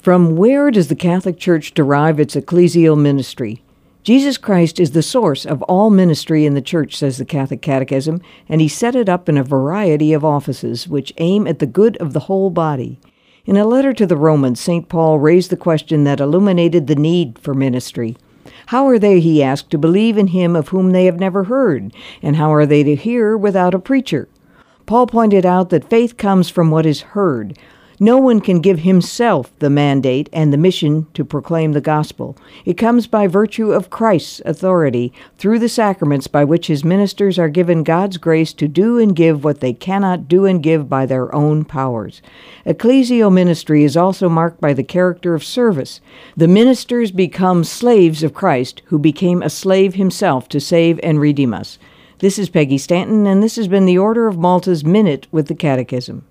From where does the Catholic Church derive its ecclesial ministry? Jesus Christ is the source of all ministry in the Church, says the Catholic Catechism, and he set it up in a variety of offices which aim at the good of the whole body. In a letter to the Romans, St. Paul raised the question that illuminated the need for ministry. How are they, he asked, to believe in him of whom they have never heard? And how are they to hear without a preacher? Paul pointed out that faith comes from what is heard. No one can give himself the mandate and the mission to proclaim the gospel. It comes by virtue of Christ's authority through the sacraments by which his ministers are given God's grace to do and give what they cannot do and give by their own powers. Ecclesial ministry is also marked by the character of service. The ministers become slaves of Christ, who became a slave himself to save and redeem us. This is Peggy Stanton, and this has been the Order of Malta's Minute with the Catechism.